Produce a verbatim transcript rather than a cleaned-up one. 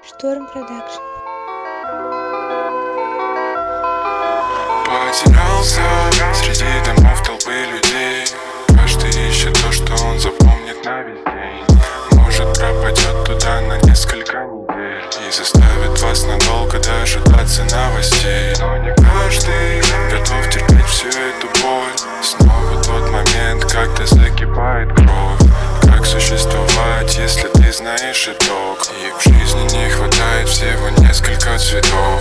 Шторм Продакшн. Потерялся среди домов толпы людей. Каждый ищет то, что он запомнит на весь день. Может, пропадет туда на несколько недель и заставит вас надолго дожидаться новостей. Но не каждый готов терпеть всю эту боль. Снова тот момент, когда закипает кровь. Как существовать, если ты знаешь итог? И в жизни не хватает всего несколько цветов.